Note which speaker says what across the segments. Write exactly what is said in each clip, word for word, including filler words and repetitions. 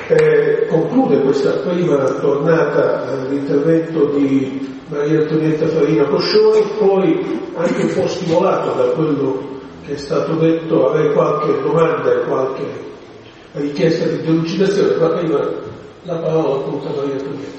Speaker 1: Eh, conclude questa prima tornata eh, l'intervento di Maria Antonietta Farina Coscioni, poi anche un po' stimolato da quello che è stato detto, avrei qualche domanda e qualche richiesta di delucidazione, ma prima la parola appunto a Maria Antonietta.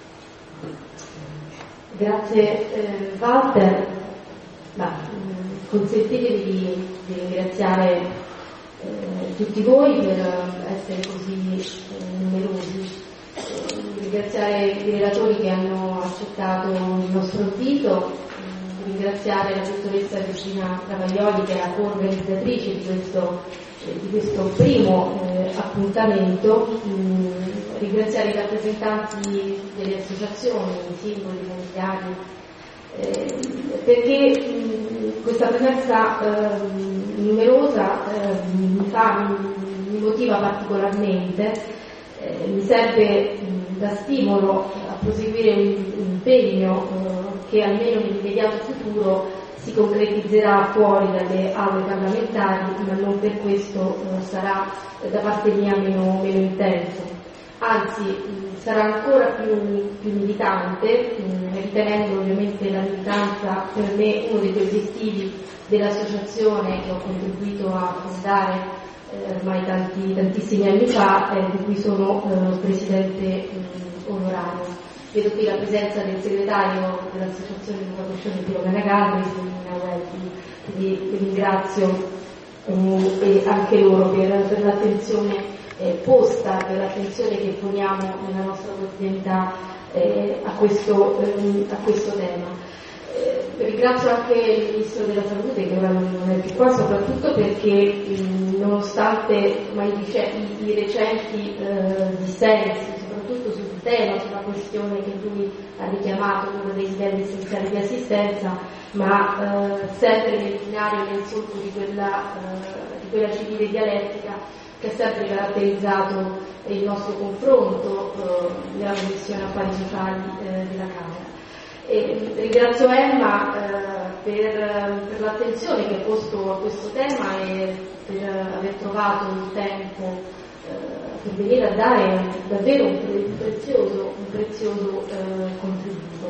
Speaker 2: Grazie eh, Walter, ma mh, consentitemi di, di ringraziare eh, tutti voi per essere così eh, numerosi, eh, ringraziare i relatori che hanno accettato il nostro invito, eh, ringraziare la dottoressa Regina Travaglioli che è la coorganizzatrice di questo, eh, di questo primo eh, appuntamento, mh, ringraziare i rappresentanti delle associazioni, i singoli, i familiari, eh, perché mh, questa presenza eh, numerosa eh, mi, fa, mi, mi motiva particolarmente, eh, mi serve mh, da stimolo a proseguire un, un impegno eh, che almeno nell'immediato futuro si concretizzerà fuori dalle aule parlamentari, ma non per questo eh, sarà eh, da parte mia meno, meno intenso. Anzi, mh, sarà ancora più, più militante, mh, ritenendo ovviamente la militanza per me uno dei due obiettivi dell'associazione che ho contribuito a fondare eh, ormai tanti, tantissimi anni fa, eh, di cui sono eh, presidente mh, onorario. Vedo qui la presenza del segretario dell'associazione Luca Coscioni Piero Menegatri, quindi vi ringrazio eh, e anche loro per, per l'attenzione Eh, posta, per l'attenzione che poniamo nella nostra quotidianità eh, a, questo, eh, a questo tema. Eh, ringrazio anche il Ministro della Salute che ora non è più qua, soprattutto perché mh, nonostante i, i, i recenti eh, dissensi, soprattutto sul tema, sulla questione che lui ha richiamato, quello dei livelli essenziali di assistenza, ma eh, sempre nel binario e nel solco di quella, eh, di quella civile dialettica che ha sempre caratterizzato il nostro confronto eh, nella Commissione Affari Sociali eh, della Camera. E ringrazio Emma eh, per, per l'attenzione che ha posto a questo tema e per aver trovato il tempo eh, per venire a dare davvero un, un prezioso, un prezioso eh, contributo.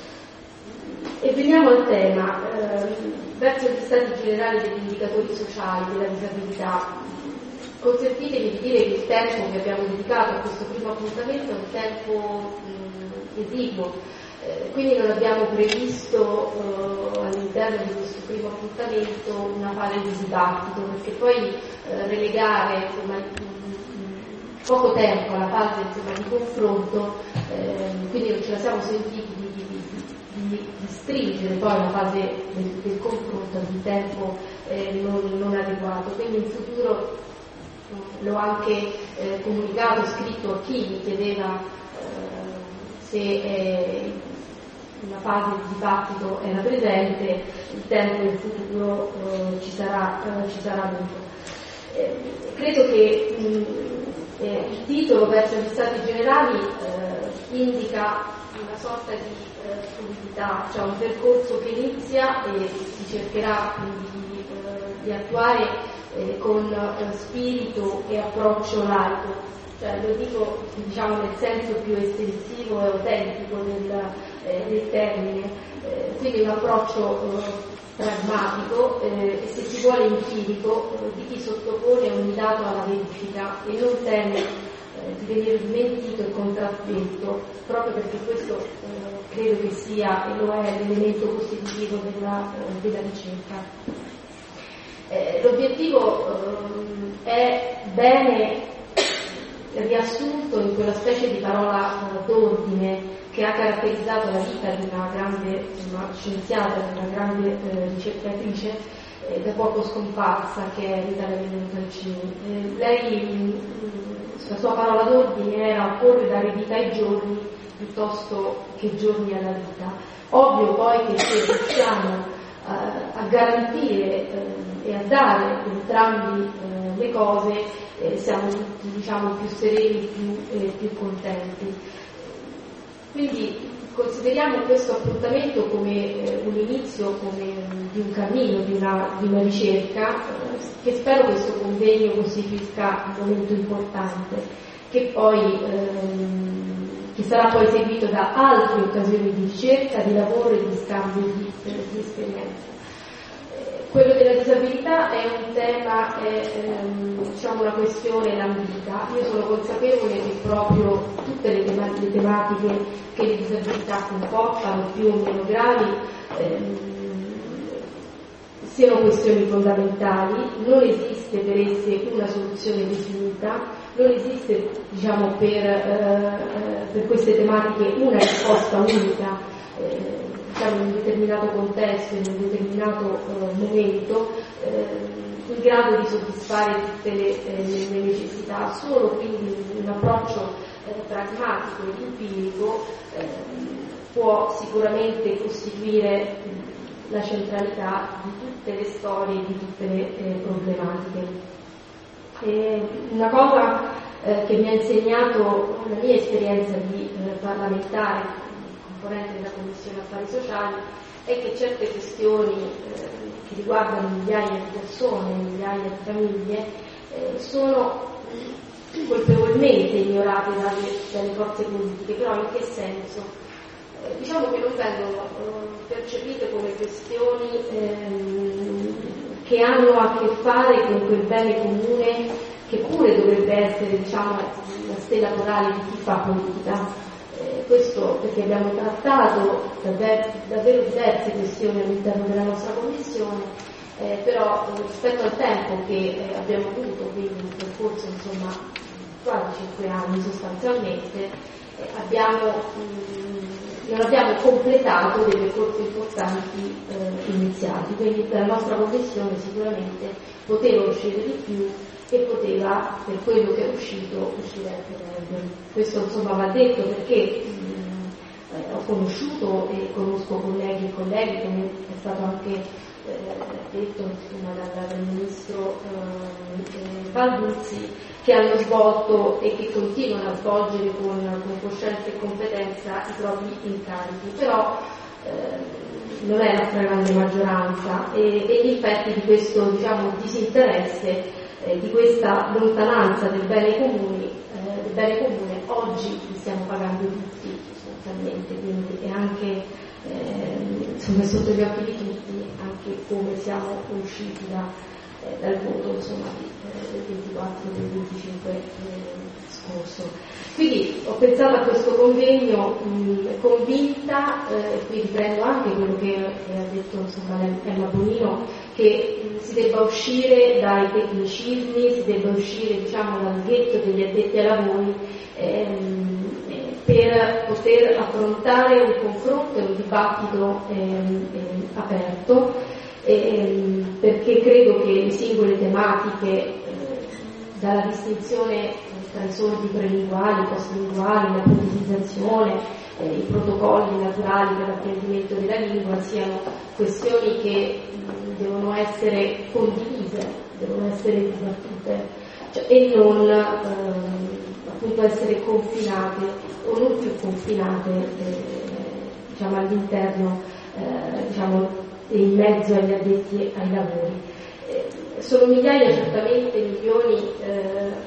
Speaker 2: E veniamo al tema. Eh, verso gli stati generali degli indicatori sociali della disabilità, consentitemi di dire che il tempo che abbiamo dedicato a questo primo appuntamento è un tempo mh, esiguo, eh, quindi non abbiamo previsto eh, all'interno di questo primo appuntamento una fase di dibattito, perché poi eh, relegare insomma, mh, poco tempo alla fase insomma, di confronto, eh, quindi non ce la siamo sentiti di, di, di, di, di stringere poi la fase del, del confronto di tempo eh, non, non adeguato, quindi in futuro l'ho anche eh, comunicato, scritto a chi mi chiedeva eh, se eh, una fase di dibattito era presente, il tempo in futuro eh, ci sarà, eh, ci sarà avuto. Eh, credo che mh, eh, il titolo verso gli stati generali eh, indica una sorta di eh, fluidità, cioè un percorso che inizia e si cercherà quindi di, eh, di attuare Eh, con eh, spirito e approccio laico, cioè lo dico diciamo nel senso più estensivo e autentico del, eh, del termine, eh, quindi un approccio eh, pragmatico eh, e se si vuole empirico eh, di chi sottopone ogni dato alla verifica e non teme eh, di venire smentito e contraddetto, proprio perché questo eh, credo che sia e lo è l'elemento costitutivo della, eh, della ricerca. Eh, l'obiettivo eh, è bene riassunto in quella specie di parola eh, d'ordine che ha caratterizzato la vita di una grande una scienziata, di una grande eh, ricercatrice eh, da poco scomparsa, che è Rita Levi-Montalcini. Eh, lei, mh, la sua parola d'ordine era porre dare vita ai giorni piuttosto che giorni alla vita. Ovvio poi che se riusciamo a garantire eh, e a dare entrambi eh, le cose eh, siamo tutti diciamo più sereni, più, eh, più contenti. Quindi consideriamo questo appuntamento come eh, un inizio, come um, di un cammino, di una, di una ricerca eh, che spero questo convegno costituisca un momento importante, che poi ehm, che sarà poi seguito da altre occasioni di ricerca, di lavoro e di scambio di, di esperienza. Quello della disabilità è un tema, è ehm, diciamo una questione lambita. Io sono consapevole che proprio tutte le, tema- le tematiche che le disabilità comportano, più o meno gravi, ehm, siano questioni fondamentali. Non esiste per esse una soluzione definita, non esiste diciamo, per, eh, per queste tematiche una risposta unica. Eh, diciamo, in un determinato contesto, in un determinato eh, momento, eh, in grado di soddisfare tutte le, eh, le necessità. Solo quindi un approccio eh, pragmatico ed empirico eh, può sicuramente costituire la centralità di tutte le storie e di tutte le eh, problematiche. E una cosa eh, che mi ha insegnato la mia esperienza di eh, parlamentare, componente della Commissione Affari Sociali, è che certe questioni eh, che riguardano migliaia di persone, migliaia di famiglie, eh, sono colpevolmente ignorate dalle, dalle forze politiche. Però in che senso? Eh, diciamo che non vengono eh, percepite come questioni ehm, che hanno a che fare con quel bene comune che pure dovrebbe essere diciamo, la stella polare di chi fa politica. Questo perché abbiamo trattato davvero, davvero diverse questioni all'interno della nostra Commissione, eh, però rispetto al tempo che eh, abbiamo avuto, quindi un percorso insomma quasi cinque anni sostanzialmente, eh, abbiamo, mh, non abbiamo completato dei percorsi importanti eh, iniziati, quindi la nostra Commissione sicuramente poteva uscire di più e poteva, per quello che è uscito, uscire anche meglio. Questo insomma va detto perché mh, eh, ho conosciuto e conosco colleghi e colleghi, come è stato anche eh, detto insomma, dal, dal ministro eh, Balduzzi, che hanno svolto e che continuano a svolgere con, con coscienza e competenza i propri incarichi, però eh, non è la stragrande maggioranza e, e gli effetti di questo diciamo, disinteresse, Eh, di questa lontananza del bene comune, eh, del bene comune oggi li stiamo pagando tutti sostanzialmente, quindi è anche eh, insomma, sotto gli occhi di tutti anche come siamo usciti da, eh, dal voto insomma, di, eh, del ventiquattro e del venticinque eh, scorso. Quindi ho pensato a questo convegno mh, convinta, eh, qui riprendo anche quello che, che ha detto insomma, Emma Bonino, che mh, si debba uscire dai tecnicismi, si debba uscire diciamo, dal ghetto degli addetti ai lavori ehm, eh, per poter affrontare un confronto e un dibattito ehm, ehm, aperto, ehm, perché credo che le singole tematiche, eh, dalla distinzione tra i sordi prelinguali, postlinguali, la politicizzazione, eh, i protocolli naturali per l'apprendimento della lingua, siano questioni che mh, devono essere condivise, devono essere dibattute, cioè, e non eh, appunto essere confinate o non più confinate eh, diciamo, all'interno eh, diciamo, e in mezzo agli addetti ai lavori. Eh, sono migliaia, certamente milioni, eh,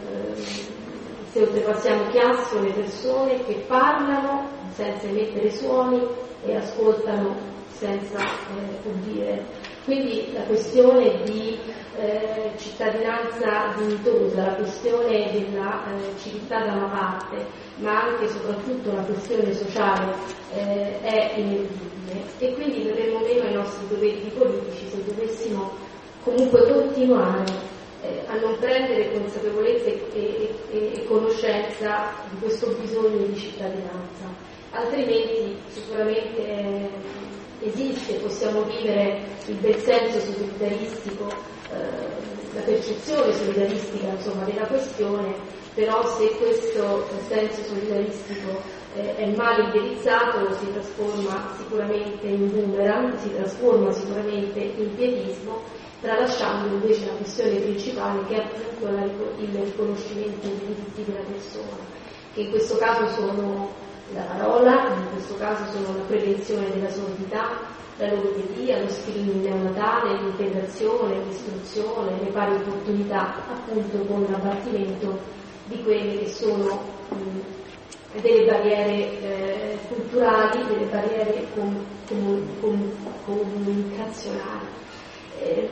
Speaker 2: se oltrepassiamo chiasso, le persone che parlano senza emettere suoni e ascoltano senza eh, udire. Quindi la questione di eh, cittadinanza dignitosa, la questione della eh, civiltà da una parte, ma anche e soprattutto la questione sociale eh, è ineludibile, e quindi verremo meno ai nostri doveri politici se dovessimo comunque continuare eh, a non prendere consapevolezza e, e, e, e conoscenza di questo bisogno di cittadinanza. Altrimenti sicuramente eh, esiste, possiamo vivere il bel senso solidaristico, eh, la percezione solidaristica insomma, della questione, però se questo senso solidaristico eh, è mal indirizzato si trasforma sicuramente in boomerang, si trasforma sicuramente in pietismo, tralasciando invece la questione principale, che è appunto la, il riconoscimento dei diritti della persona, che in questo caso sono la parola, in questo caso sono la prevenzione della sordità, la logopedia, lo screening neonatale, l'integrazione, l'istruzione, le pari opportunità, appunto con l'abbattimento di quelle che sono mh, delle barriere eh, culturali, delle barriere com, com, com, comunicazionali. Eh,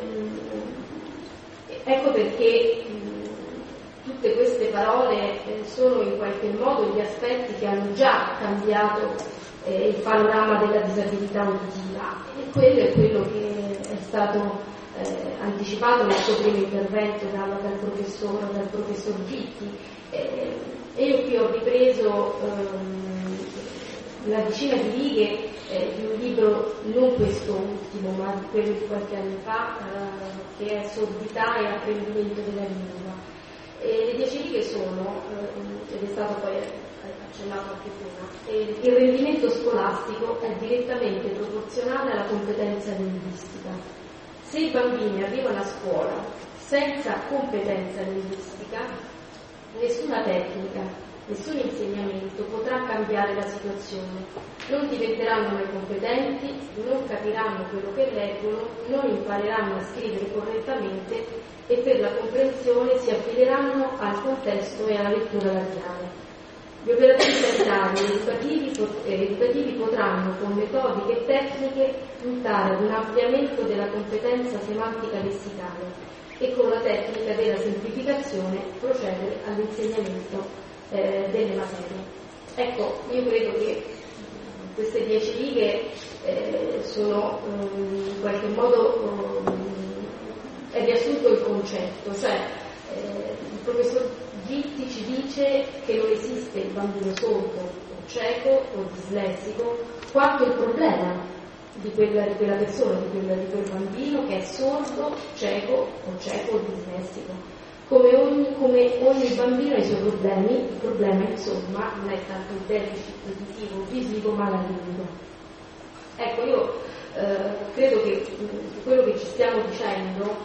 Speaker 2: ecco perché mh, tutte queste parole eh, sono in qualche modo gli aspetti che hanno già cambiato eh, il panorama della disabilità uditiva, e quello è quello che è stato Eh, anticipato nel suo primo intervento dal, dal professor dal professor Gitti, eh, e io qui ho ripreso ehm, una decina di righe eh, di un libro, non questo ultimo ma quello di qualche anno fa, eh, che è Sordità e apprendimento della lingua, e le dieci righe sono, eh, ed è stato poi accennato anche prima, eh, il rendimento scolastico è direttamente proporzionale alla competenza linguistica. Se i bambini arrivano a scuola senza competenza linguistica, nessuna tecnica, nessun insegnamento potrà cambiare la situazione. Non diventeranno mai competenti, non capiranno quello che leggono, non impareranno a scrivere correttamente e per la comprensione si affideranno al contesto e alla lettura labiale. Gli operatori sanitari e educativi, educativi potranno, con metodiche e tecniche, puntare ad un ampliamento della competenza semantica lessicale e con la tecnica della semplificazione procedere all'insegnamento eh, delle materie. Ecco, io credo che queste dieci righe eh, sono um, in qualche modo um, è riassunto il concetto, cioè eh, il professor Gitti ci dice che non esiste il bambino sordo o cieco o dislessico, quanto il problema di quella, di quella persona, di, quella, di quel bambino che è sordo, cieco o cieco o dislessico. Come ogni, come ogni bambino ha i suoi problemi, il problema insomma non è tanto il deficit uditivo o visivo ma la lingua. Ecco, io eh, credo che quello che ci stiamo dicendo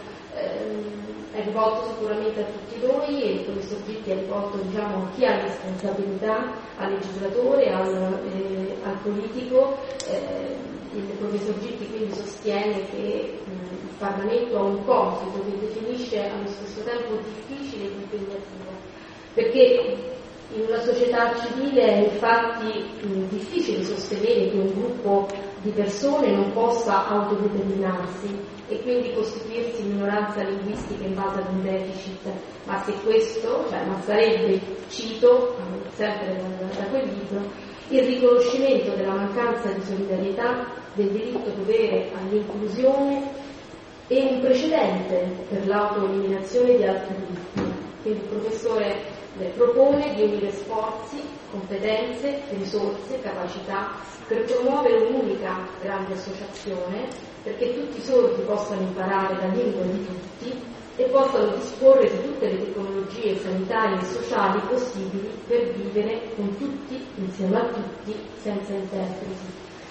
Speaker 2: eh, è rivolto sicuramente a tutti noi, e il professor Gitti è rivolto diciamo, a chi ha responsabilità, al legislatore, al, eh, al politico. Eh, il professor Gitti quindi sostiene che mh, il Parlamento ha un compito che definisce allo stesso tempo difficile e impegnativo, perché in una società civile è infatti mh, difficile sostenere che un gruppo di persone non possa autodeterminarsi e quindi costituirsi minoranza linguistica in base ad un deficit, ma se questo, cioè, ma sarebbe, cito, sempre da, da quel libro, il riconoscimento della mancanza di solidarietà, del diritto-dovere all'inclusione e un precedente per l'autoeliminazione di altri diritti. Quindi il professore propone di unire sforzi, competenze, risorse, capacità per promuovere un'unica grande associazione perché tutti i sordi possano imparare la lingua di tutti e possano disporre di tutte le tecnologie sanitarie e sociali possibili per vivere con tutti, insieme a tutti, senza interpreti.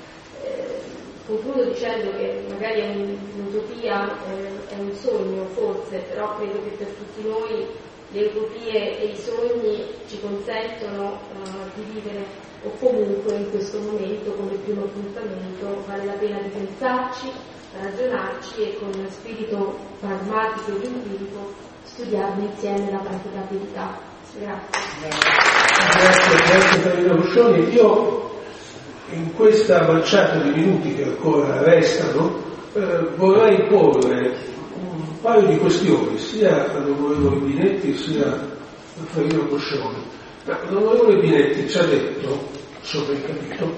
Speaker 2: Eh, concludo dicendo che magari è un'utopia, eh, è un sogno forse, però credo che per tutti noi le utopie e i sogni ci consentono uh, di vivere, o comunque in questo momento come primo appuntamento vale la pena di pensarci, ragionarci e con spirito pragmatico ed empirico studiarne insieme la praticabilità. Grazie.
Speaker 1: Grazie, grazie Farina Coscioni. Io in questa manciata di minuti che ancora restano eh, vorrei porre un paio di questioni sia all'onorevole Binetti sia a Farina Coscioni. L'onorevole Binetti ci ha detto, se ho ben capito,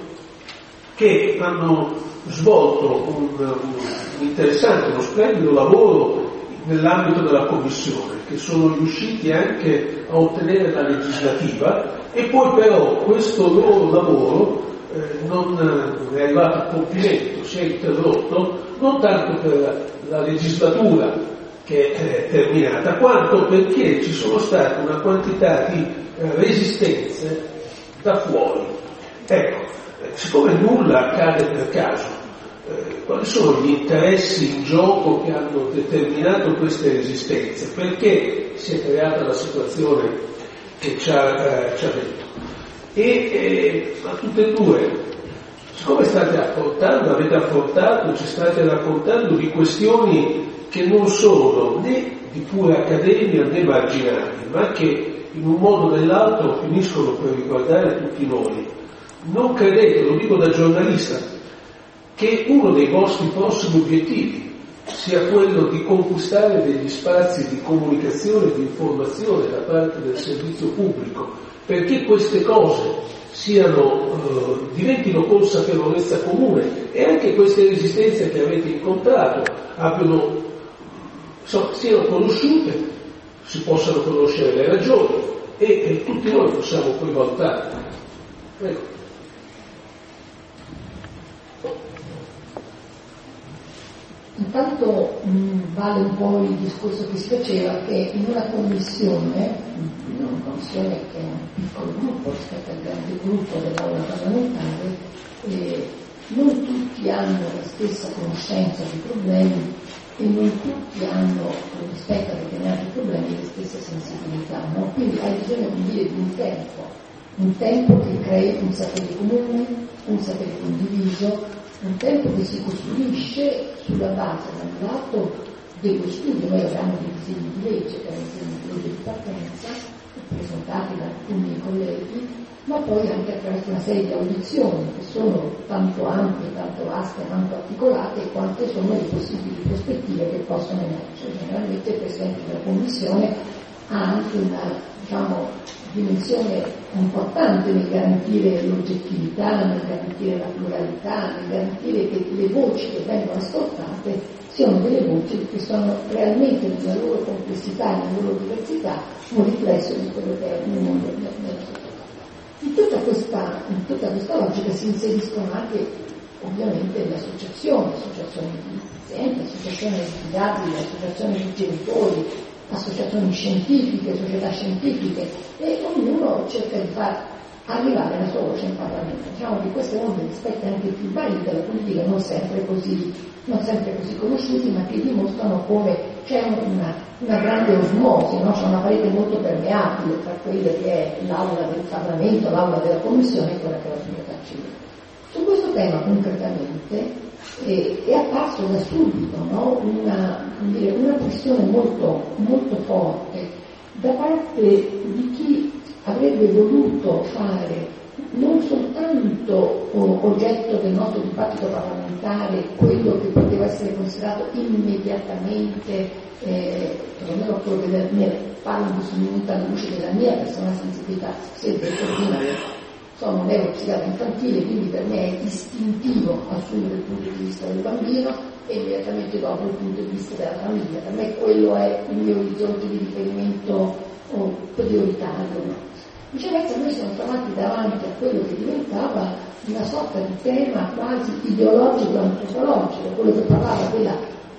Speaker 1: che hanno svolto un, un interessante, uno splendido lavoro nell'ambito della Commissione, che sono riusciti anche a ottenere la legislativa, e poi però questo loro lavoro eh, non, non è arrivato a compimento, si è interrotto non tanto per la legislatura che è terminata, quanto perché ci sono state una quantità di eh, resistenze da fuori. Ecco, siccome nulla accade per caso, eh, quali sono gli interessi in gioco che hanno determinato queste resistenze? Perché si è creata la situazione che ci ha, eh, ci ha detto? E eh, a tutte e due, siccome state affrontando, avete affrontato, ci state raccontando di questioni che non sono né di pura accademia né marginali, ma che in un modo o nell'altro finiscono per riguardare tutti noi. Non credete, lo dico da giornalista, che uno dei vostri prossimi obiettivi sia quello di conquistare degli spazi di comunicazione e di informazione da parte del servizio pubblico, perché queste cose siano, eh, diventino consapevolezza comune e anche queste resistenze che avete incontrato abbiano, so, siano conosciute, si possano conoscere le ragioni e, e tutti noi possiamo poi valutare. Prego.
Speaker 3: Intanto mh, vale un po' il discorso che si faceva che in una commissione, in una commissione che è un piccolo gruppo rispetto al grande gruppo dell'aula parlamentare, eh, non tutti hanno la stessa conoscenza dei problemi e non tutti hanno, rispetto a determinati problemi, le stesse sensibilità, no? Quindi hai bisogno di dire di un tempo, un tempo che crei un sapere comune, un sapere condiviso, un tempo che si costruisce sulla base, da un lato, dello studio. Noi abbiamo dei disegni di legge, per esempio di legge di partenza, presentati da alcuni colleghi, ma poi anche attraverso una serie di audizioni che sono tanto ampie, tanto vaste, tanto articolate, quante sono le possibili prospettive che possono emergere. Generalmente il Presidente della Commissione ha anche una, diciamo, dimensione importante nel garantire l'oggettività, nel garantire la pluralità, nel garantire che le voci che vengono ascoltate siano delle voci che sono realmente nella loro complessità e nella loro diversità un riflesso di quello che è il mondo nella società. In tutta questa, in tutta questa logica si inseriscono anche ovviamente le associazioni, associazioni di pazienti, associazioni di disabili, associazioni di genitori, associazioni scientifiche, società scientifiche, e ognuno cerca di far arrivare la sua voce in Parlamento. Diciamo che queste sono degli aspetti anche più validi della politica, non sempre così, non sempre così conosciuti, ma che dimostrano come c'è una, una grande osmosi, no? C'è una parete molto permeabile tra quella che è l'aula del Parlamento, l'aula della Commissione e quella che è la società civile. Su questo tema concretamente eh, è apparso da subito, no? una, dire, una questione molto, molto forte da parte di chi avrebbe voluto fare non soltanto oggetto del nostro dibattito parlamentare quello che poteva essere considerato immediatamente, eh, perlomeno quello che ne parlo alla luce della mia personale sensibilità, sempre prima, sono un neuropsichiatra infantile, quindi per me è istintivo assumere il punto di vista del bambino e immediatamente dopo il punto di vista della famiglia. Per me quello è il mio orizzonte di riferimento oh, prioritario. Viceversa noi siamo trovati davanti a quello che diventava una sorta di tema quasi ideologico-antropologico, quello che parlava della,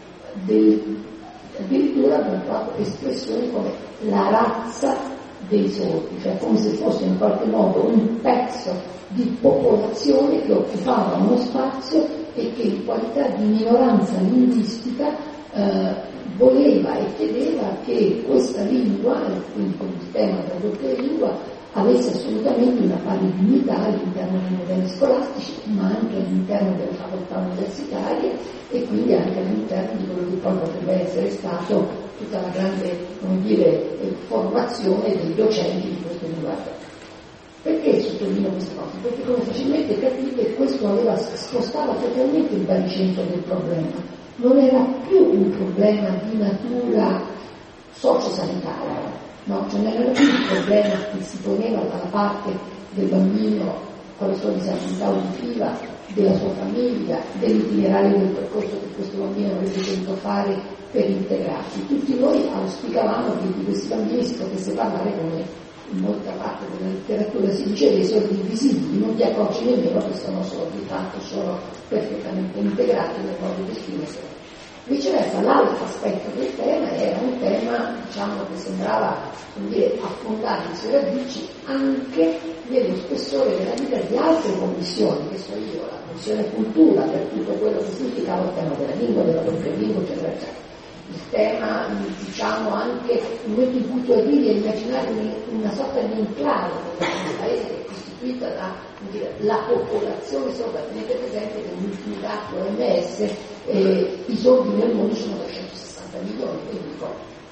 Speaker 3: del, addirittura abbiamo fatto espressioni come la razza dei sordi, cioè come se fosse in qualche modo un pezzo di popolazione che occupava uno spazio e che in qualità di minoranza linguistica eh, voleva e chiedeva che questa lingua, quindi con il tema della doppia lingua, avesse assolutamente una pari dignità all'interno dei modelli scolastici, ma anche all'interno delle facoltà universitarie e quindi anche all'interno di quello che poi potrebbe essere stato tutta la grande, come dire, formazione dei docenti di questo linguaggio. Perché sottolineo queste cose? Perché come facilmente capite questo aveva, spostava totalmente il baricentro del problema. Non era più un problema di natura sociosanitaria, no? Cioè non era più un problema che si poneva dalla parte del bambino con la sua disabilità uditiva, della sua famiglia, dell'itinerario del percorso che questo bambino avrebbe dovuto fare per integrarsi. Tutti noi auspicavamo che di questi bambini si potesse parlare come in molta parte della letteratura si dice dei sordi invisibili, non ti accorgi nemmeno che sono sordi, tanto sono perfettamente integrati nel modo di esprimersi. Viceversa, l'altro aspetto del tema era un tema, diciamo, che sembrava, come dire, affondare le sue radici anche nello spessore della vita di altre commissioni, che so io, la commissione cultura, per tutto quello che significava il tema della lingua, della doppia lingua, eccetera, eccetera. Il tema, diciamo, anche il momento in cui tu arrivi a immaginare una sorta di enclave nel paese che è costituita da dire, la popolazione sorda. Tenete presente che l'ultimo dato O M S eh, i sordi nel mondo sono trecentosessanta sessanta milioni, quindi dico,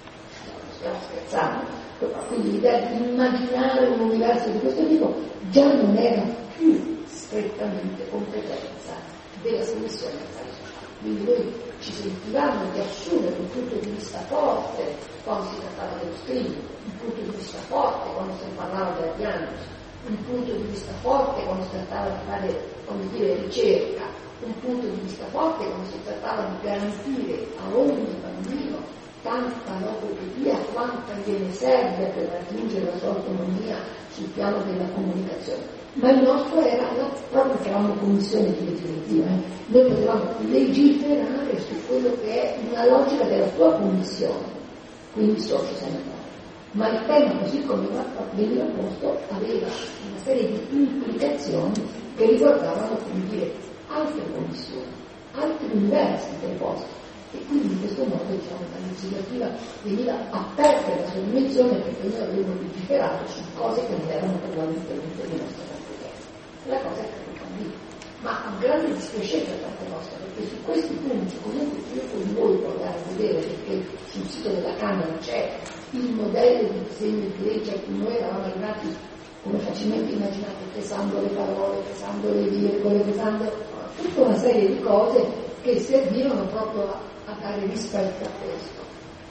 Speaker 3: stiamo scherzando, quindi l'idea di immaginare un universo di questo tipo già non era più strettamente competenza della Commissione Affari Sociali. Quindi noi ci sentivamo di assumere un punto di vista forte quando si trattava dello screening, un punto di vista forte quando si parlava della diagnosi, un punto di vista forte quando si trattava di fare, come dire, ricerca, un punto di vista forte quando si trattava di garantire a ogni bambino tanta logopedia quanta gliene serve per raggiungere la sua autonomia sul piano della comunicazione. Ma il nostro era, no, proprio perché eravamo commissione di legislativa, eh, noi potevamo legiferare su quello che è una logica della tua commissione, quindi socio sanitario. Ma il tema, così come veniva posto, aveva una serie di implicazioni che riguardavano, come dire, altre commissioni, altri universi preposti. E quindi in questo modo, diciamo, la legislativa veniva a perdere la sua dimensione perché noi avevamo legiferato su cose che non erano probabilmente di nostra competenza. La cosa è caduta lì. Ma un grande dispiacere da parte nostra, perché su questi punti, comunque io con voi può andare a vedere, perché sul sito della Camera c'è il modello di disegno di legge a cui noi eravamo arrivati, come facilmente immaginate, pesando le parole, pesando le virgole, pesando tutta una serie di cose che servivano proprio a, a dare rispetto a questo.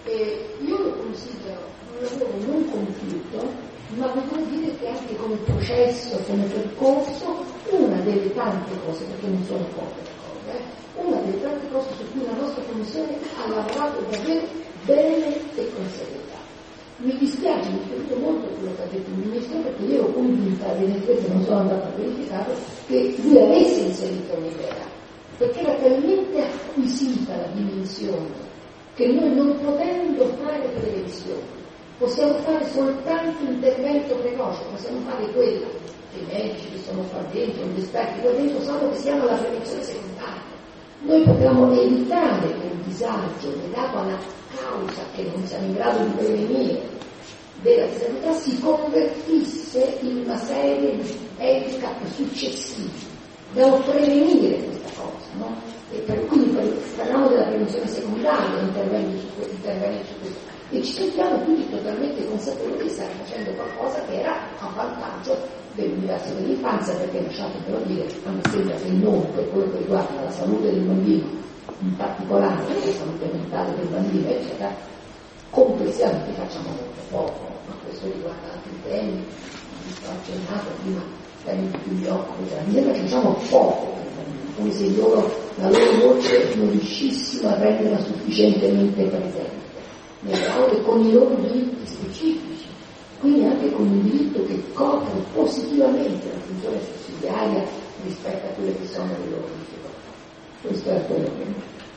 Speaker 3: E io lo considero un lavoro non compiuto, ma devo dire che anche come processo, come percorso, una delle tante cose, perché non sono poche le cose, eh, una delle tante cose su cui la nostra Commissione ha lavorato davvero bene e con serietà. Mi dispiace, mi è piaciuto molto quello che ha detto il Ministro, perché io ero convinta, evidentemente non sono andata a verificare, che lui avesse inserito un'idea, perché era talmente acquisita la dimensione che noi non potendo fare previsioni possiamo fare soltanto intervento precoce, possiamo fare quello che i medici che sono qua dentro, gli esperti qua dentro sanno che si chiama la prevenzione secondaria. Noi potevamo evitare che un disagio legato alla causa che non siamo in grado di prevenire della disabilità si convertisse in una serie di handicap successivi. Dobbiamo prevenire questa cosa, no? E per, quindi per, parliamo della prevenzione secondaria, interventi su questo, interventi su questo. E ci sentiamo tutti totalmente consapevoli che stiamo facendo qualcosa che era a vantaggio dell'universo dell'infanzia, perché lasciatemelo dire, a me sembra che non per quello che riguarda la salute del bambino, in particolare la salute mentale del bambino, eccetera, complessivamente facciamo molto poco, ma questo riguarda altri temi, mi sto accennato prima, temi di cui mi occupo, mi sembra che facciamo poco per i bambini, come se loro, la loro voce non riuscissimo a renderla sufficientemente presente nelle aule con i loro diritti specifici, quindi anche con un diritto che copre positivamente la funzione sussidiaria rispetto a quelle che sono le loro difficoltà. Questo è quello che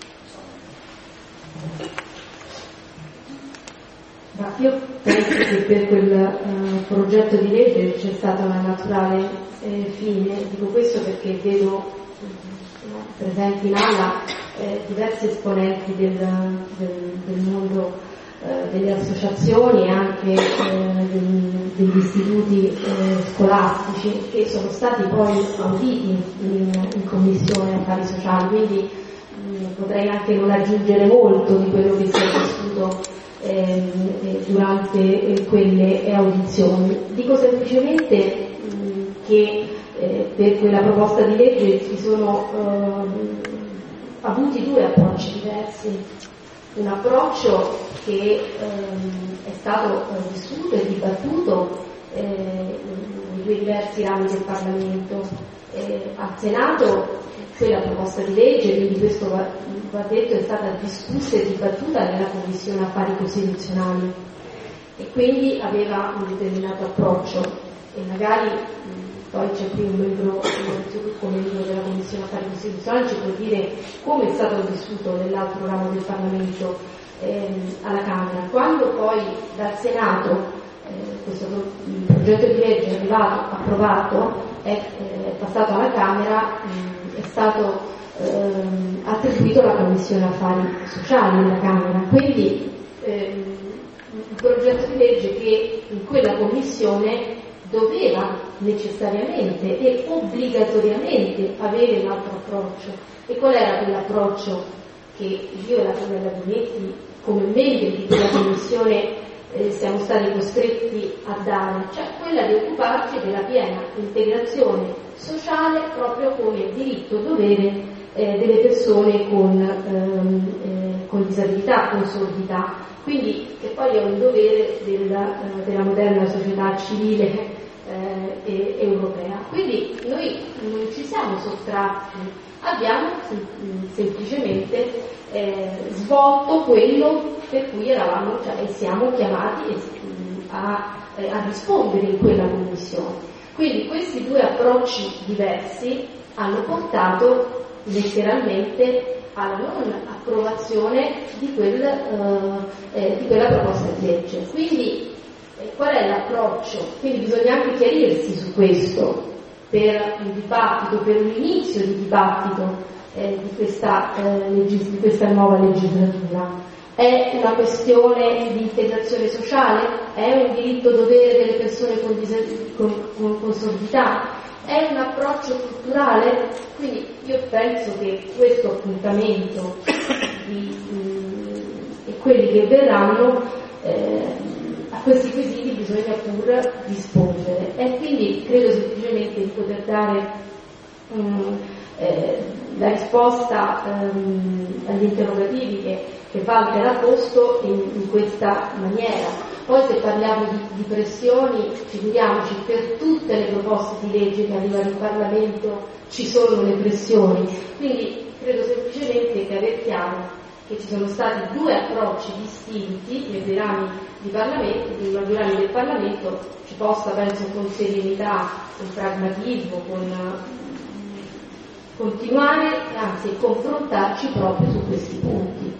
Speaker 2: Ma io penso che per quel uh, progetto di legge c'è stata una naturale eh, fine, dico questo perché vedo uh, presenti in aula eh, diversi esponenti del, del, del mondo eh, delle associazioni e anche eh, degli, degli istituti eh, scolastici che sono stati poi auditi in, in Commissione Affari Sociali, quindi mh, potrei anche non aggiungere molto di quello che si è discusso Eh, durante eh, quelle audizioni. Dico semplicemente mh, che eh, per quella proposta di legge si sono eh, avuti due approcci diversi. Un approccio che ehm, è stato eh, discusso e dibattuto eh, nei due diversi rami del Parlamento. Eh, al Senato quella proposta di legge, quindi questo va, va detto, è stata discussa e dibattuta nella Commissione Affari Costituzionali e quindi aveva un determinato approccio e magari mh, poi c'è qui un membro come membro della Commissione Affari Costituzionali ci può dire come è stato discusso nell'altro ramo del Parlamento ehm, alla Camera. Quando poi dal Senato eh, questo pro- progetto di legge è arrivato, approvato, è, eh, è passato alla Camera, mh, è stato ehm, attribuito alla Commissione Affari Sociali della Camera, quindi ehm, un progetto di legge che in quella commissione doveva necessariamente e obbligatoriamente avere un altro approccio. E qual era quell'approccio che io e la collega Dometti come membri di quella commissione eh, siamo stati costretti a dare, cioè quella di occuparci della piena integrazione sociale proprio come diritto-dovere eh, delle persone con, ehm, eh, con disabilità, con sordità, quindi che poi è un dovere della, eh, della moderna società civile eh, e, europea. Quindi noi non ci siamo sottratti, abbiamo sem- semplicemente eh, svolto quello per cui eravamo cioè, e siamo chiamati a, eh, a rispondere in quella commissione. Quindi questi due approcci diversi hanno portato letteralmente alla non approvazione di, quel, eh, eh, di quella proposta di legge. Quindi eh, qual è l'approccio? Quindi bisogna anche chiarirsi su questo per un dibattito, per un inizio di dibattito eh, di, questa, eh, legis- di questa nuova legislatura. È una questione di integrazione sociale? È un diritto-dovere delle persone con, dis- con, con, con sordità? È un approccio culturale? Quindi io penso che questo appuntamento di, mh, e quelli che verranno eh, a questi quesiti bisogna pur rispondere, e quindi credo semplicemente di poter dare mh, eh, la risposta um, agli interrogativi che, che Walter ha posto in, in questa maniera. Poi se parliamo di, di pressioni, figuriamoci, per tutte le proposte di legge che arrivano in Parlamento ci sono le pressioni, quindi credo semplicemente che aver chiaro che ci sono stati due approcci distinti nei due rami di Parlamento, nei due rami del Parlamento, ci possa, penso, con serenità, con pragmatismo, con continuare, anzi confrontarci proprio su questi punti.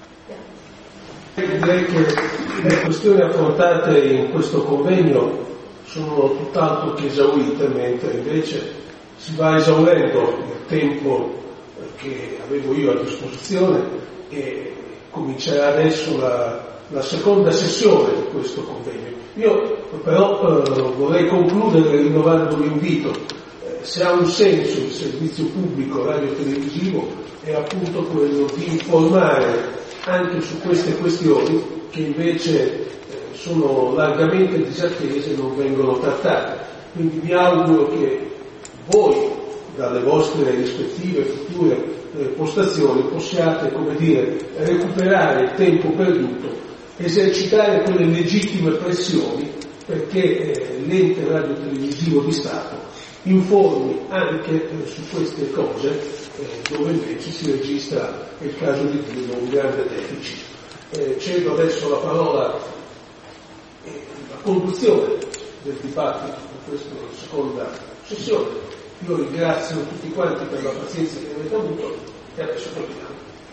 Speaker 1: Direi che le questioni affrontate in questo convegno sono tutt'altro che esaurite, mentre invece si va esaurendo il tempo che avevo io a disposizione e comincerà adesso la, la seconda sessione di questo convegno. Io però eh, vorrei concludere rinnovando l'invito. Eh, se ha un senso il servizio pubblico radio-televisivo è appunto quello di informare anche su queste questioni che invece eh, sono largamente disattese e non vengono trattate. Quindi mi auguro che voi, dalle vostre rispettive future eh, postazioni, possiate, come dire, recuperare il tempo perduto, esercitare quelle legittime pressioni perché eh, l'ente radiotelevisivo di Stato informi anche eh, su queste cose dove invece si registra, è il caso di dire, un grande deficit. Eh, cedo adesso la parola eh, alla conduzione del dibattito in questa seconda sessione. Io ringrazio tutti quanti per la pazienza che avete avuto e adesso continuiamo.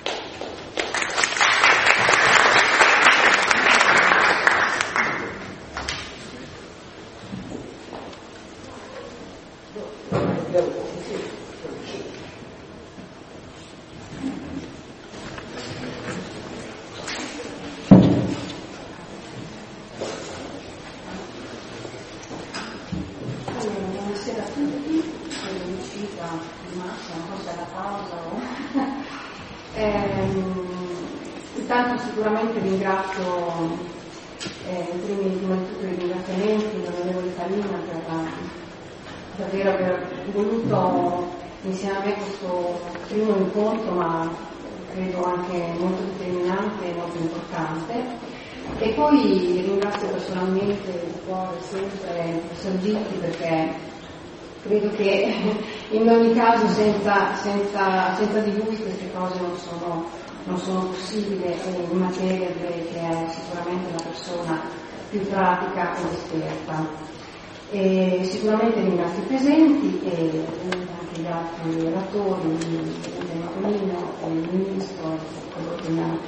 Speaker 4: Sicuramente ringrazio eh, in primi prima di tutto i ringraziamenti l'onorevole Farina per la, davvero aver voluto insieme a me questo primo incontro, ma credo anche molto determinante e molto importante. E poi ringrazio personalmente il cuore sempre il professor Gitti, perché credo che in ogni caso senza, senza, senza di lui queste cose non sono non sono possibili in materia, direi che è sicuramente la persona più pratica ed esperta. E sicuramente ringrazio i presenti e anche gli altri relatori, il Nicolino, il Ministro e quello che mi hanno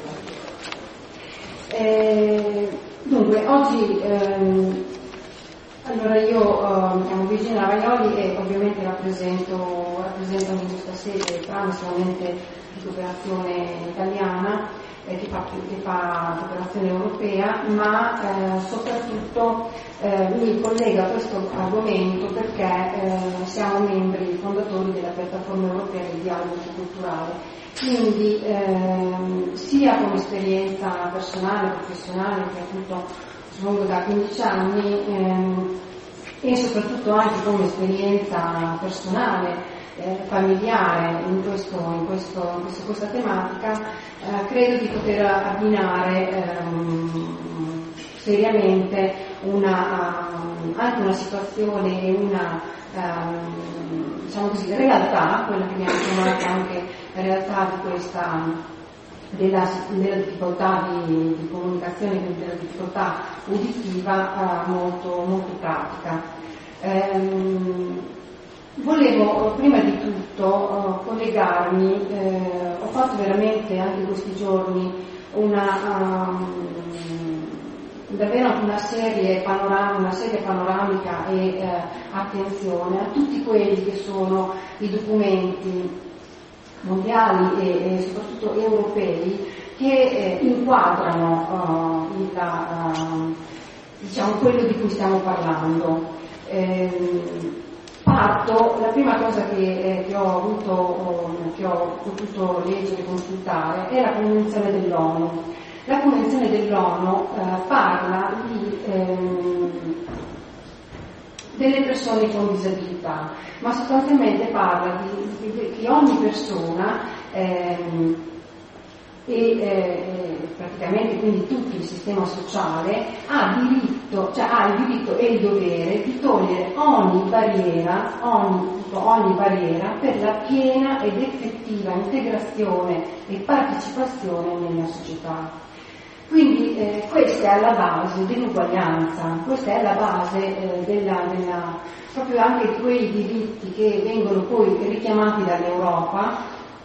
Speaker 4: preceduto. Dunque, oggi ehm, allora io eh, mi chiamo Virginia Ravaioli e ovviamente rappresento, rappresento in questa sede tramite solamente di cooperazione italiana, eh, che, fa, che fa cooperazione europea, ma eh, soprattutto eh, mi collega a questo argomento perché eh, siamo membri fondatori della piattaforma europea del dialogo culturale, quindi ehm, sia come esperienza personale, professionale, che appunto sono da quindici anni, ehm, e soprattutto anche come esperienza personale, eh, familiare in, questo, in, questo, in questo, questa tematica, eh, credo di poter abbinare ehm, seriamente una, um, anche una situazione e una um, diciamo così, realtà, quella che abbiamo chiamato anche la realtà di questa della, della difficoltà di, di comunicazione, quindi della difficoltà uditiva, uh, molto, molto pratica. Ehm, volevo prima di tutto uh, collegarmi, eh, ho fatto veramente anche in questi giorni una um, davvero una serie, panorama, una serie panoramica e eh, attenzione a tutti quelli che sono i documenti mondiali e, e soprattutto europei che eh, inquadrano uh, il, uh, diciamo, quello di cui stiamo parlando. Eh, parto, la prima cosa che, eh, che ho avuto, che ho potuto leggere e consultare è la Convenzione dell'ONU. La Convenzione dell'ONU eh, parla di, ehm, delle persone con disabilità, ma sostanzialmente parla di, di, di che ogni persona ehm, e eh, praticamente quindi tutto il sistema sociale ha diritto, cioè ha il diritto e il dovere di togliere ogni barriera, ogni, ogni barriera per la piena ed effettiva integrazione e partecipazione nella società. Quindi eh, questa è alla base dell'uguaglianza, questa è la base eh, della, della, proprio anche di quei diritti che vengono poi richiamati dall'Europa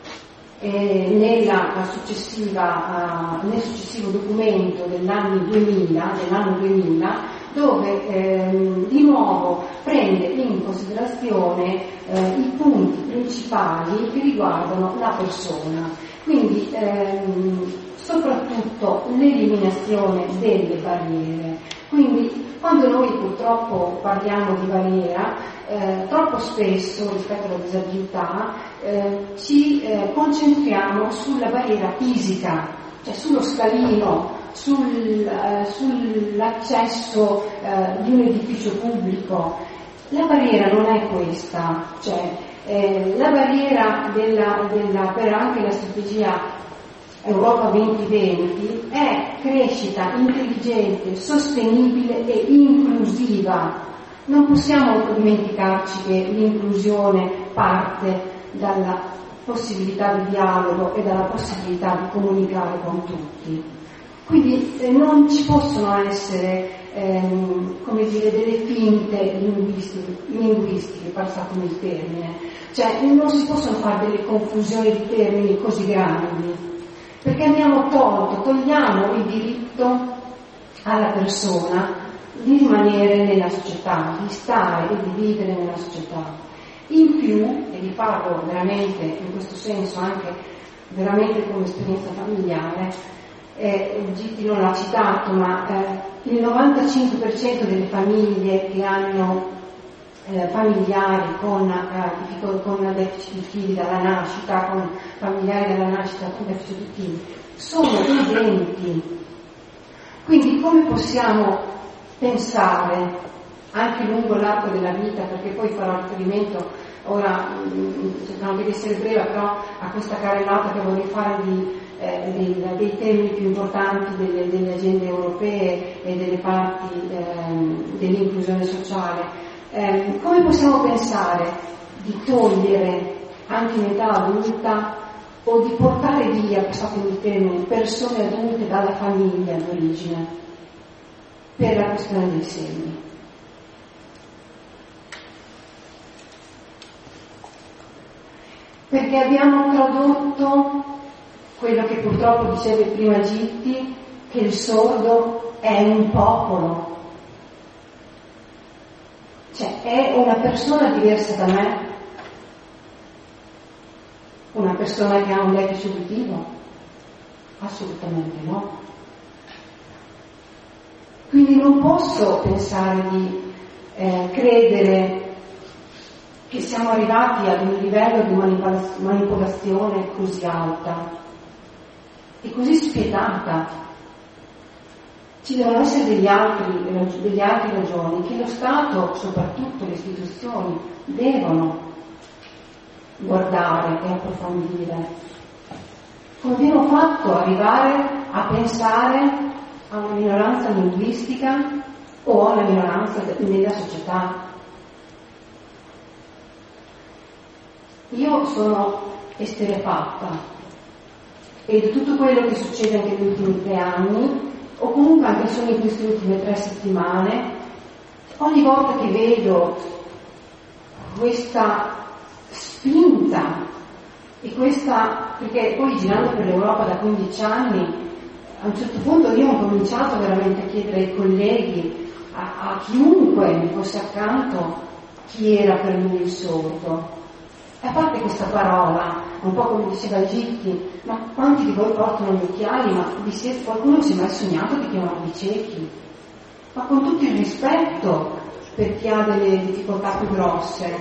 Speaker 4: eh, nella successiva, uh, nel successivo documento dell'anno duemila, dell'anno duemila dove ehm, di nuovo prende in considerazione eh, i punti principali che riguardano la persona. Quindi ehm, soprattutto l'eliminazione delle barriere. Quindi quando noi purtroppo parliamo di barriera, eh, troppo spesso rispetto alla disabilità eh, ci eh, concentriamo sulla barriera fisica, cioè sullo scalino, sul, eh, sull'accesso eh, di un edificio pubblico. La barriera non è questa, cioè eh, la barriera della, della, per anche la strategia Europa duemilaventi è crescita intelligente, sostenibile e inclusiva. Non possiamo dimenticarci che l'inclusione parte dalla possibilità di dialogo e dalla possibilità di comunicare con tutti. Quindi eh, non ci possono essere ehm, come dire, delle finte linguistiche, linguistiche, passatemi il termine, cioè non si possono fare delle confusioni di termini così grandi. Perché abbiamo tolto, togliamo il diritto alla persona di rimanere nella società, di stare e di vivere nella società. In più, e vi parlo veramente in questo senso anche veramente come esperienza familiare, eh, Gitti non l'ha citato, ma eh, il novantacinque per cento delle famiglie che hanno Eh, familiari con, eh, con deficit uditivi dalla nascita, con familiari dalla nascita con deficit uditivi, sono udenti. Quindi come possiamo pensare anche lungo l'arco della vita, perché poi farò riferimento ora, cercando di essere breve, però a questa carrellata che vorrei fare di, eh, dei, dei temi più importanti delle, delle agende europee e delle parti eh, dell'inclusione sociale. Eh, come possiamo pensare di togliere anche in età adulta o di portare via, passatemi il termine, persone adulte dalla famiglia d'origine per la questione dei segni? Perché abbiamo tradotto quello che purtroppo diceva prima Gitti, che il sordo è un popolo. Cioè, è una persona diversa da me? Una persona che ha un deficit uditivo? Assolutamente no. Quindi Quindi non posso pensare di eh, credere che siamo arrivati ad un livello di manipol- manipolazione così alta e così spietata. Ci devono essere degli altri, degli altri ragioni che lo Stato, soprattutto le istituzioni, devono guardare e approfondire. Come abbiamo fatto arrivare a pensare a una minoranza linguistica o a una minoranza nella società? Io sono esterrefatta e tutto quello che succede anche negli ultimi tre anni o comunque anche solo in queste ultime tre settimane, ogni volta che vedo questa spinta e questa, perché poi girando per l'Europa da quindici anni, a un certo punto io ho cominciato veramente a chiedere ai colleghi, a, a chiunque mi fosse accanto, chi era per lui il sordo. E a parte questa parola, un po' come diceva Gitti, ma quanti di voi portano gli occhiali, ma vi siete, qualcuno si è mai sognato che chiamano di ciechi? Ma con tutto il rispetto per chi ha delle difficoltà più grosse.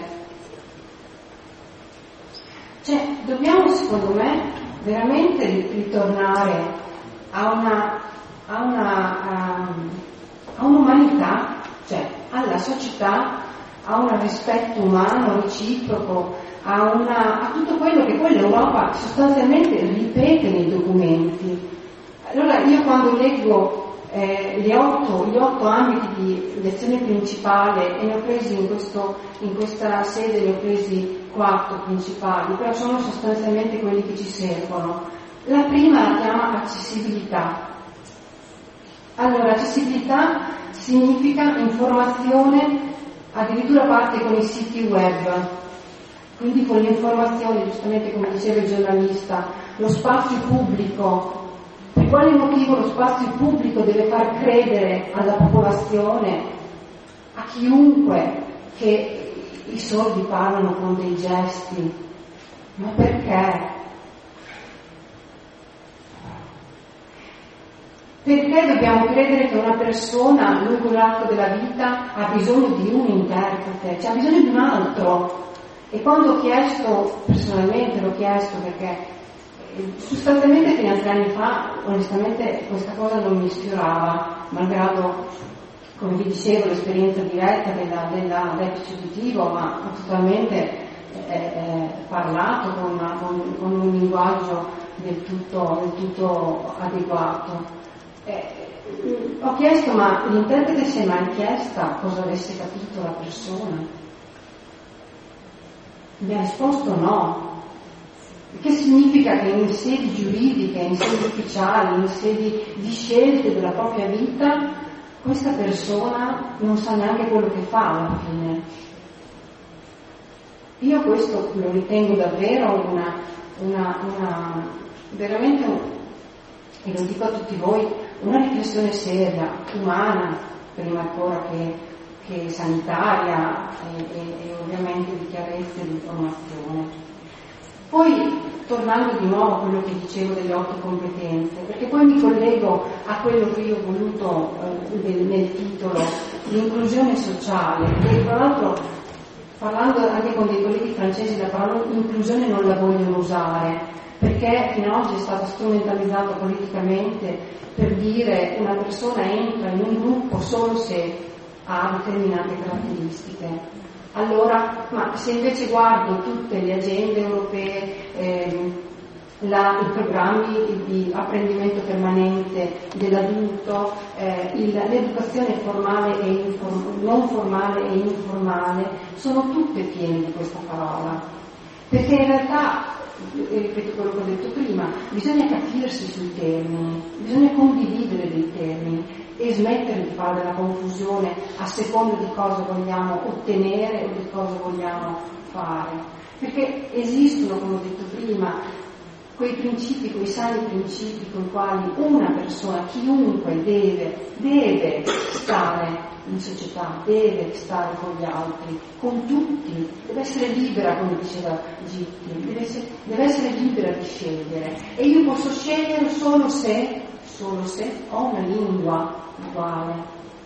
Speaker 4: Cioè, dobbiamo, secondo me, veramente ritornare a una, a una, a, a un'umanità, cioè alla società, a un rispetto umano, reciproco, a, una, a tutto quello che poi l'Europa sostanzialmente ripete nei documenti. Allora io quando leggo eh, le otto, gli otto ambiti di lezione principale, e ne ho presi in, questo, in questa sede, ne ho presi quattro principali, però sono sostanzialmente quelli che ci servono. La prima la chiama accessibilità. Allora, accessibilità significa informazione, addirittura parte con i siti web, quindi con l'informazione, giustamente come diceva il giornalista, lo spazio pubblico. Per quale motivo lo spazio pubblico deve far credere alla popolazione, a chiunque, che i sordi parlano con dei gesti? Ma perché? Perché dobbiamo credere che una persona lungo l'arco della vita ha bisogno di un interprete, cioè ha bisogno di un altro? E quando ho chiesto, personalmente l'ho chiesto perché sostanzialmente fino a tre anni fa, onestamente questa cosa non mi sfiorava, malgrado, come vi dicevo, l'esperienza diretta della, della, del recitativo, ma totalmente eh, eh, parlato con, una, con, con un linguaggio del tutto, del tutto adeguato. Eh, ho chiesto, ma l'interprete si è mai chiesta cosa avesse capito la persona? Mi ha risposto no. Che significa che in sedi giuridiche, in sedi ufficiali, in sedi di scelte della propria vita, questa persona non sa neanche quello che fa alla fine. Io questo lo ritengo davvero una, una, una veramente, un, e lo dico a tutti voi, una riflessione seria, umana, prima ancora che, che sanitaria e, e, e ovviamente di chiarezza e di informazione. Poi, tornando di nuovo a quello che dicevo delle otto competenze, perché poi mi collego a quello che io ho voluto eh, nel, nel titolo, l'inclusione sociale, che tra l'altro, parlando anche con dei colleghi francesi, la parola inclusione non la vogliono usare, perché fino ad oggi è stata strumentalizzata politicamente per dire una persona entra in un gruppo solo se ha determinate caratteristiche. Allora, ma se invece guardo tutte le agende europee, eh, la, i programmi di, di apprendimento permanente dell'adulto, eh, il, l'educazione formale e inform- non formale e informale, sono tutte piene di questa parola. Perché in realtà, ripeto quello che ho detto prima, bisogna capirsi sui termini, bisogna condividere dei termini e smettere di fare della confusione a seconda di cosa vogliamo ottenere o di cosa vogliamo fare, perché esistono, come ho detto prima, quei principi, quei sani principi con i quali una persona, chiunque deve, deve stare in società, deve stare con gli altri, con tutti, deve essere libera, come diceva Gitti, deve essere, deve essere libera di scegliere, e io posso scegliere solo se, solo se ho una lingua uguale,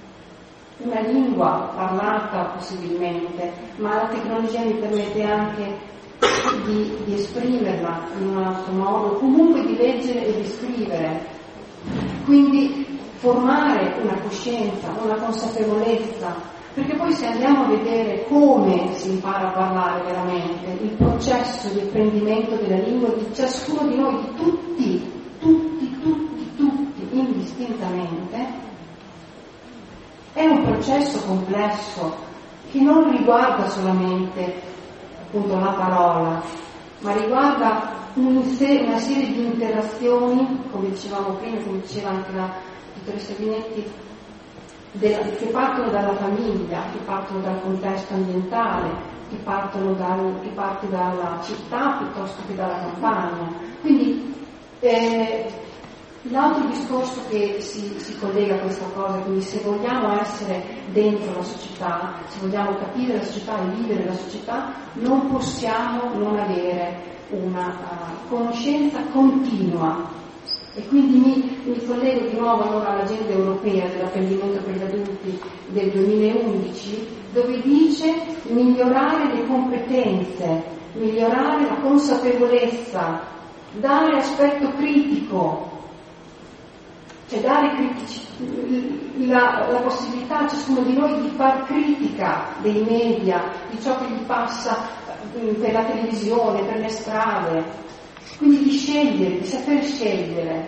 Speaker 4: una lingua parlata possibilmente, ma la tecnologia mi permette anche di, di esprimerla in un altro modo, comunque di leggere e di scrivere. Quindi formare una coscienza, una consapevolezza, perché poi se andiamo a vedere come si impara a parlare veramente, il processo di apprendimento della lingua di ciascuno di noi, di tutti, tutti, tutti, tutti, indistintamente, è un processo complesso che non riguarda solamente appunto la parola, ma riguarda un se- una serie di interazioni, come dicevamo prima, come diceva anche la dottoressa Binetti, della, che partono dalla famiglia, che partono dal contesto ambientale, che partono dal, che parte dalla città piuttosto che dalla campagna. Quindi eh, l'altro discorso che si, si collega a questa cosa, quindi se vogliamo essere dentro la società, se vogliamo capire la società e vivere la società, non possiamo non avere una uh, conoscenza continua. E quindi mi, mi collego di nuovo allora all'agenda europea dell'apprendimento per gli adulti del duemilaundici, dove dice migliorare le competenze, migliorare la consapevolezza, dare aspetto critico, cioè dare critici, la, la possibilità a ciascuno di noi di far critica dei media, di ciò che gli passa per la televisione, per le strade, quindi di scegliere, di saper scegliere,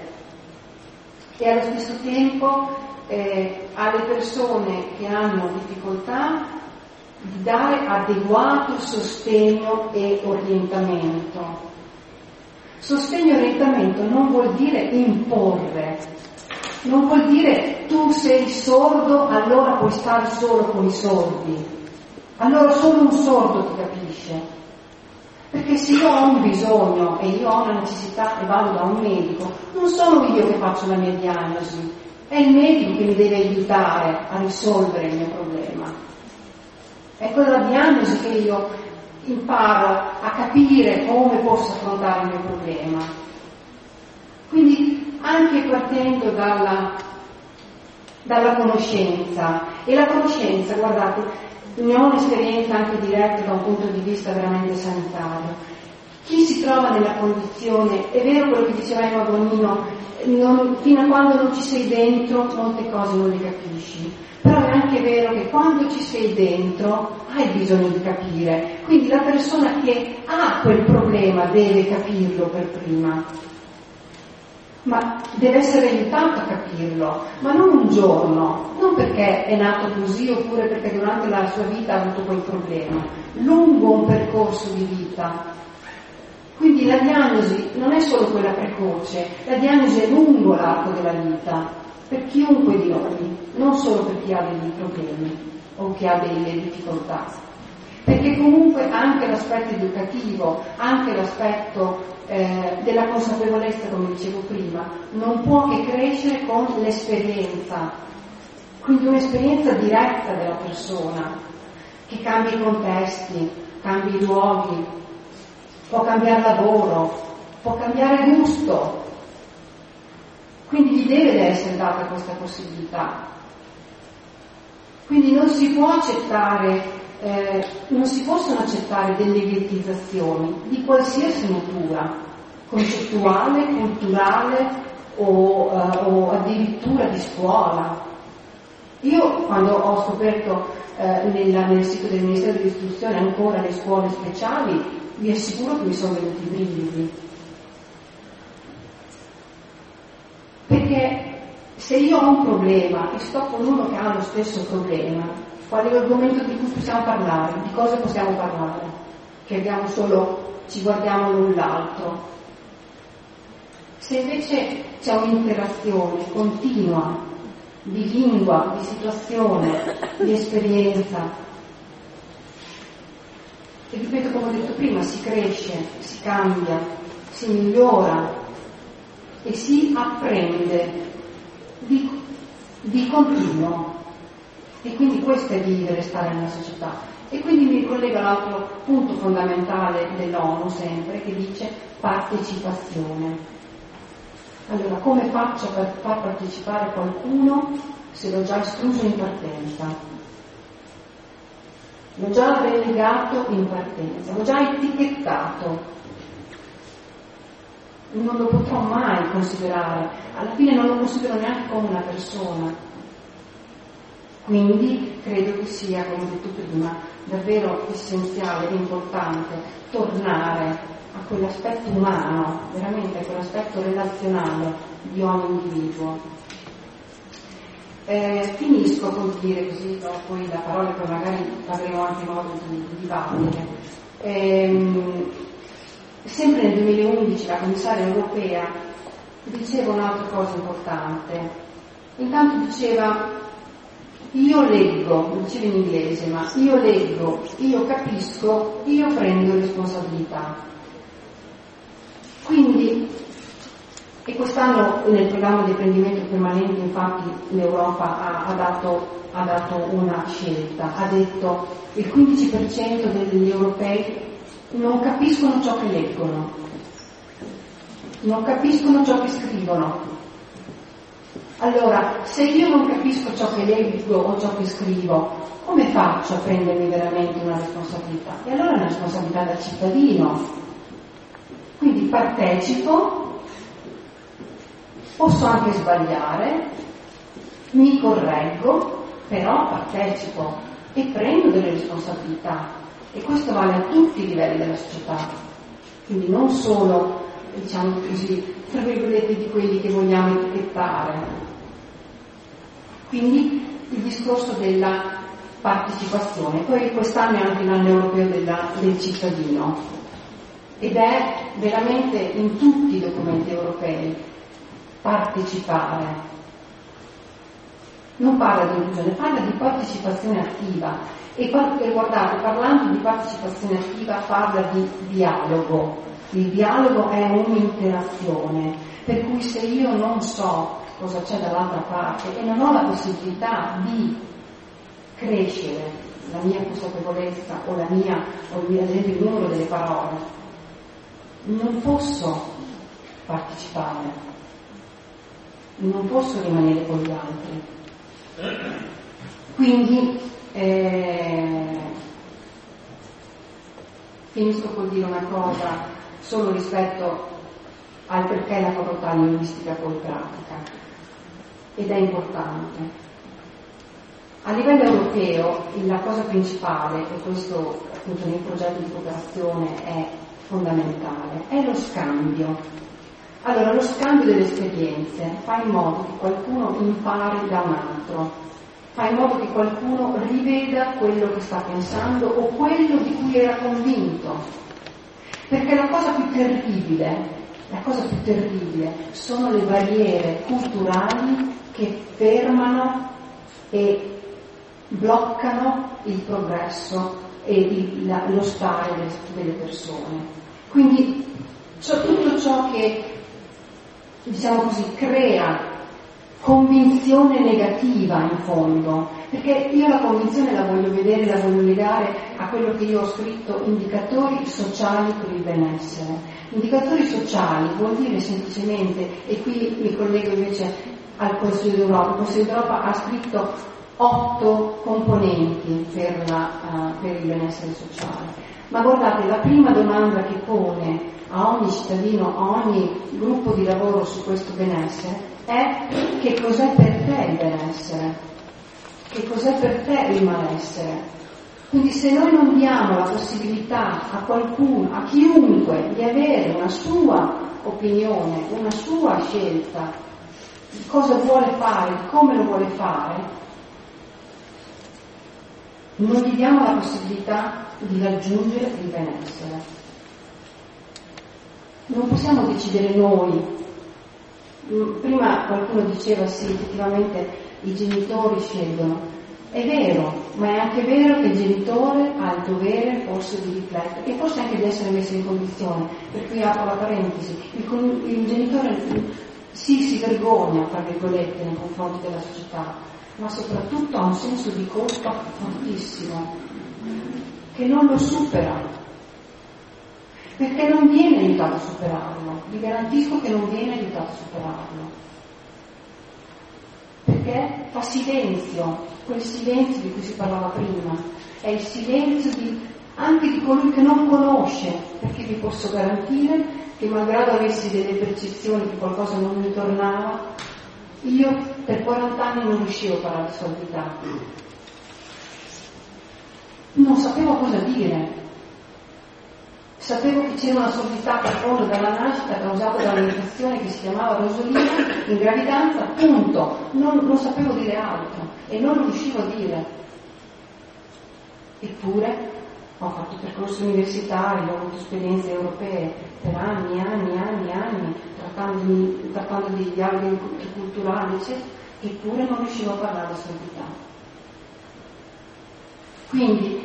Speaker 4: e allo stesso tempo eh, alle persone che hanno difficoltà di dare adeguato sostegno e orientamento. Sostegno e orientamento non vuol dire imporre, non vuol dire tu sei sordo, allora puoi stare solo con i sordi, allora solo un sordo ti capisce. Perché se io ho un bisogno e io ho una necessità e vado da un medico, non sono io che faccio la mia diagnosi, è il medico che mi deve aiutare a risolvere il mio problema. È con la diagnosi che io imparo a capire come posso affrontare il mio problema. Quindi anche partendo dalla, dalla conoscenza, e la conoscenza, guardate, ne ho un'esperienza anche diretta da un punto di vista veramente sanitario. Chi si trova nella condizione, è vero quello che diceva Emma Bonino, non, fino a quando non ci sei dentro molte cose non le capisci, però è anche vero che quando ci sei dentro hai bisogno di capire, quindi la persona che ha quel problema deve capirlo per prima, ma deve essere aiutato a capirlo, ma non un giorno, non perché è nato così oppure perché durante la sua vita ha avuto quel problema, lungo un percorso di vita. Quindi la diagnosi non è solo quella precoce, la diagnosi è lungo l'arco della vita, per chiunque di noi, non solo per chi ha dei problemi o chi ha delle difficoltà, perché comunque anche l'aspetto educativo, anche l'aspetto eh, della consapevolezza, come dicevo prima, non può che crescere con l'esperienza, quindi un'esperienza diretta della persona, che cambia i contesti, cambia i luoghi, può cambiare lavoro, può cambiare gusto, quindi gli deve essere data questa possibilità. Quindi non si può accettare Eh, non si possono accettare delle ghettizzazioni di qualsiasi natura, concettuale, culturale o, eh, o addirittura di scuola. Io quando ho scoperto eh, nella, nel sito del Ministero dell'Istruzione ancora le scuole speciali, vi assicuro che mi sono venuti i brividi, perché se io ho un problema e sto con uno che ha lo stesso problema, qual è l'argomento di cui possiamo parlare? Di cosa possiamo parlare? Che abbiamo solo, ci guardiamo l'un l'altro. Se invece c'è un'interazione continua di lingua, di situazione, di esperienza, e ripeto come ho detto prima, si cresce, si cambia, si migliora e si apprende di, di continuo. E quindi questo è vivere, stare nella società. E quindi mi ricollego all'altro punto fondamentale dell'ONU sempre, che dice partecipazione. Allora, come faccio per far partecipare qualcuno
Speaker 5: se l'ho già escluso in partenza, l'ho già relegato in partenza, l'ho già etichettato, non lo potrò mai considerare, alla fine non lo considero neanche come una persona. Quindi credo che sia, come ho detto prima, davvero essenziale e importante tornare a quell'aspetto umano, veramente a quell'aspetto relazionale di ogni individuo. Eh, finisco col dire, così do poi la parola, poi magari avremo anche modo di, di dibattere. Eh, sempre nel duemilaundici la commissaria europea diceva un'altra cosa importante. Intanto diceva: io leggo, lo diceva in inglese, ma io leggo, io capisco, io prendo responsabilità. Quindi, e quest'anno nel programma di apprendimento permanente infatti l'Europa ha, ha, dato, ha dato una scelta, ha detto il quindici per cento degli europei non capiscono ciò che leggono, non capiscono ciò che scrivono. Allora, se io non capisco ciò che leggo o ciò che scrivo, come faccio a prendermi veramente una responsabilità? E allora è una responsabilità da cittadino. Quindi partecipo, posso anche sbagliare, mi correggo, però partecipo e prendo delle responsabilità. E questo vale a tutti i livelli della società. Quindi non solo, diciamo così, tra virgolette, di quelli che vogliamo etichettare. Quindi il discorso della partecipazione. Poi quest'anno è anche l'anno europeo della, del cittadino ed è veramente in tutti i documenti europei partecipare. Non parla di inclusione, parla di partecipazione attiva e guardate, parlando di partecipazione attiva parla di dialogo. Il dialogo è un'interazione, per cui se io non so cosa c'è dall'altra parte e non ho la possibilità di crescere la mia consapevolezza o la mia, o ad esempio il numero delle parole, non posso partecipare, non posso rimanere con gli altri. Quindi eh, finisco col dire una cosa solo rispetto al perché la facoltà linguistica poi pratica, ed è importante. A livello europeo la cosa principale, e questo appunto nel progetto di cooperazione è fondamentale, è lo scambio. Allora, lo scambio delle esperienze fa in modo che qualcuno impari da un altro, fa in modo che qualcuno riveda quello che sta pensando o quello di cui era convinto. Perché la cosa più terribile, la cosa più terribile sono le barriere culturali che fermano e bloccano il progresso e il, la, lo stare delle, delle persone. Quindi cioè, tutto ciò che, diciamo così, crea convinzione negativa in fondo, perché io la convinzione la voglio vedere, la voglio legare a quello che io ho scritto, indicatori sociali per il benessere. Indicatori sociali vuol dire semplicemente, e qui mi collego invece al Consiglio d'Europa, il Consiglio d'Europa ha scritto otto componenti per, la, uh, per il benessere sociale, ma guardate, la prima domanda che pone a ogni cittadino, a ogni gruppo di lavoro su questo benessere è: che cos'è per te il benessere? Che cos'è per te il malessere? Quindi se noi non diamo la possibilità a qualcuno, a chiunque, di avere una sua opinione, una sua scelta, di cosa vuole fare, di come lo vuole fare, non gli diamo la possibilità di raggiungere il benessere. Non possiamo decidere noi. Prima qualcuno diceva sì, effettivamente i genitori scelgono. È vero, ma è anche vero che il genitore ha il dovere forse di riflettere e forse anche di essere messo in condizione. Per cui apro la parentesi, il, il genitore sì, si vergogna, tra virgolette, nei confronti della società, ma soprattutto ha un senso di colpa fortissimo, che non lo supera, perché non viene aiutato a superarlo. Vi garantisco che non viene aiutato a superarlo. perché fa silenzio, quel silenzio di cui si parlava prima, è il silenzio di, anche di colui che non conosce, perché vi posso garantire che malgrado avessi delle percezioni che qualcosa non mi tornava, io per quaranta anni non riuscivo a parlare di sordità. Non sapevo cosa dire. Sapevo che c'era una sordità profonda dalla nascita causata da un'infezione che si chiamava rosolina in gravidanza, punto. Non, non sapevo dire altro e non lo riuscivo a dire. Eppure ho fatto percorsi universitari, ho avuto esperienze europee per anni, anni, anni, anni, trattando di, trattando di dialoghi culturali, eccetera, eppure non riuscivo a parlare di sordità. Quindi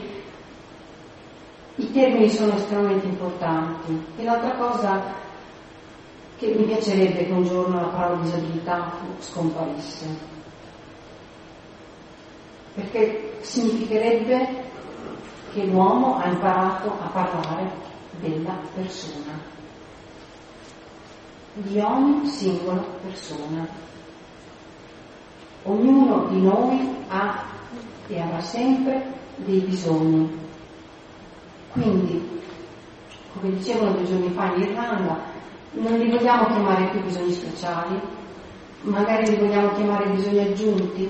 Speaker 5: i termini sono estremamente importanti. E l'altra cosa che mi piacerebbe che un giorno la parola disabilità scomparisse, perché significherebbe che l'uomo ha imparato a parlare della persona, di ogni singola persona. Ognuno di noi ha e avrà sempre dei bisogni. Quindi, come dicevano due giorni fa in Irlanda, non li vogliamo chiamare più bisogni speciali, magari li vogliamo chiamare bisogni aggiunti.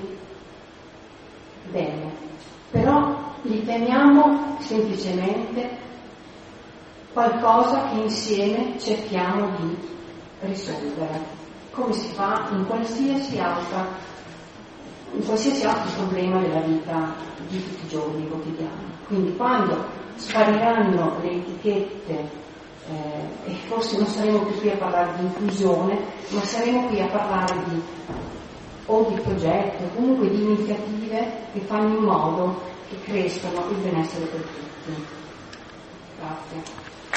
Speaker 5: Bene, però li chiamiamo semplicemente qualcosa che insieme cerchiamo di risolvere, come si fa in qualsiasi altra, in qualsiasi altro problema della vita di tutti i giorni quotidiani. Quindi quando spariranno le etichette eh, e forse non saremo più qui a parlare di inclusione, ma saremo qui a parlare di o di progetti o comunque di iniziative che fanno in modo che crescano il benessere per tutti. Grazie.